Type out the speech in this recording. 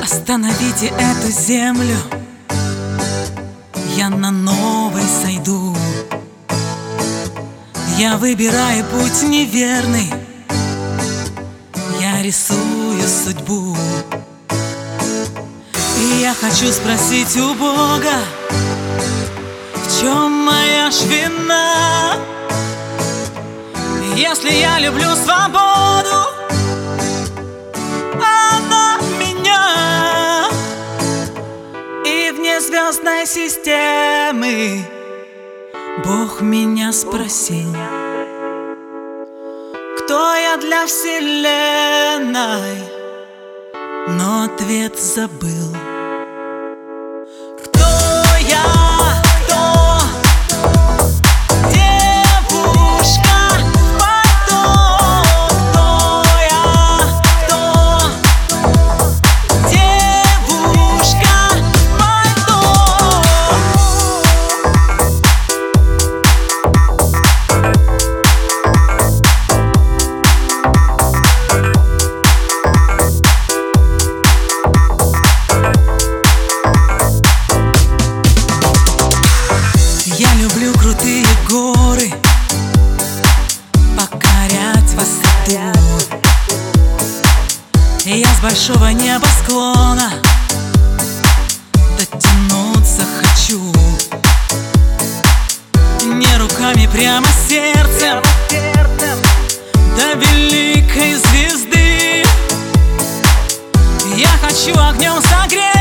Остановите эту землю, я на новой сойду. Я выбираю путь неверный, я рисую судьбу. И я хочу спросить у Бога, в чем моя ж вина? Если я люблю свободу, она меня. И вне звездной системы Бог меня спросил, кто я для вселенной, но ответ забыл. Кто я? Кто? Девушка в пальто. Кто я? Кто? Девушка в пальто. Я люблю крутые горы, покорять высоту. И я с большого небосклона дотянуться хочу. Не руками, прямо сердцем до великой звезды. Я хочу огнем согреть